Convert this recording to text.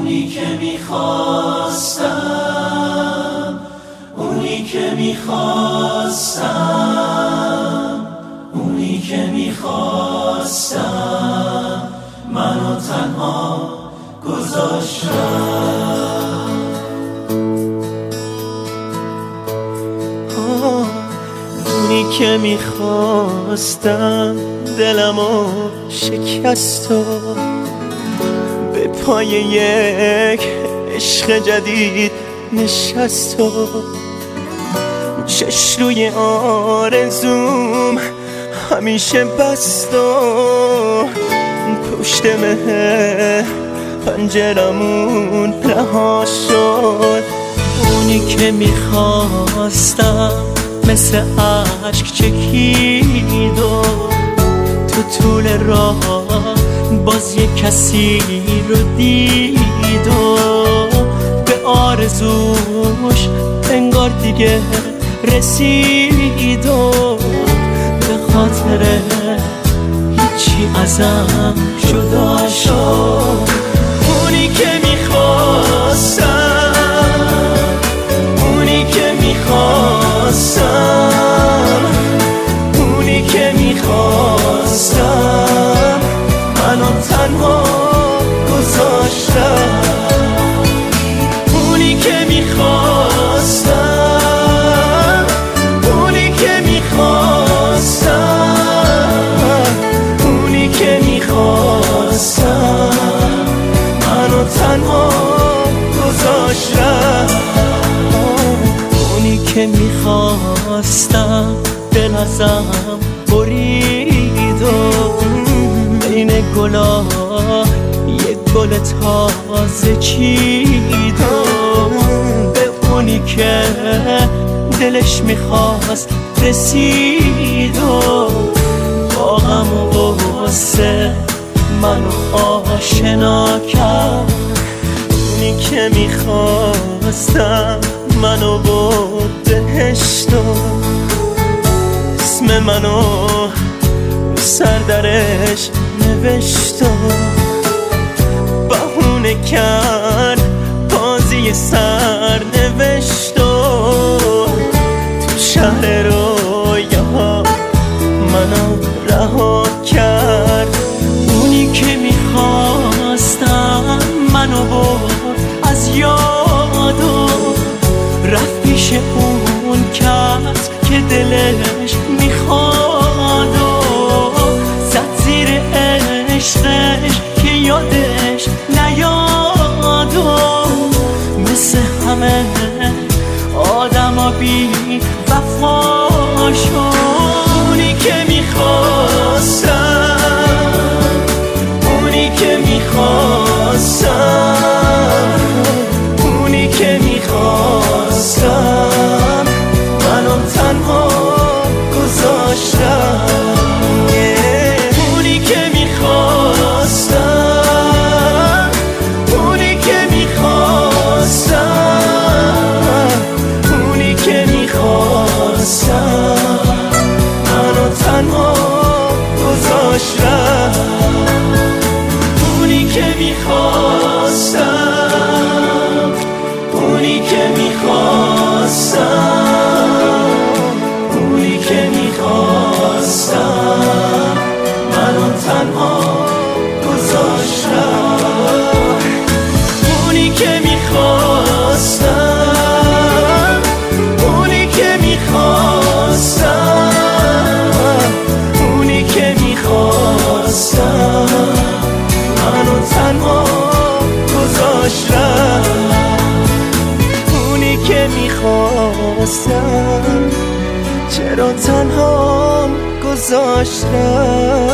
اونی که میخواستم، اونی که میخواستم، اونی که میخواستم منو تنها گذاشتم. اونی که میخواستم دلمو شکست و به پای یک عشق جدید نشست و چش روی آرزوم همیشه بست و پشت مه پنجرمون رها شد. اونی که میخواستم مثل عشق چکید و تو طول راه باز یک کسی رو دید و به آرزوش انگار دیگه رسید و به خاطر هیچی ازم جدا شد. اونی که میخواستم، اونی که میخواستم، اونی که میخواستم منو تنها گذاشتم. اونی که میخواستم، اونی که میخواستم، اونی که میخواستم منو تنها گذاشتم. اونی که میخواستم دل ازم برید و بین گلا یک گل تازه چید و به اونی که دلش میخواست رسید و با غم و غصه منو آشنا کرد. اونی که میخواستم منو برد بهشت و اسم منو سر درش نوشت و بهونه کرد بازی سر نوشت و تو شهر رویا منو رها کرد. اونی که میخواستم منو برد از یاد و رفت پیش اون کس که دلش میخواد و زد زیر عشقش که یادش نیاد و مثل همه آدم بی وفا شد. اونی که میخواستم، اونی که میخواستم، اونی که میخواستم منو تنها گذاشتم. اونی که میخواستم، اونی که میخواستم، اونی که میخواستم منو تنها گذاشتم. اونی که میخواستم، اونی که میخواستم، اونی که میخواستم منو تنها گذاشتم. اونی که میخواستم، اونی که میخواستم، اونی که میخواستم منو تنها گذاشتم. اونی که میخواستم چرا تنها گذاشتم.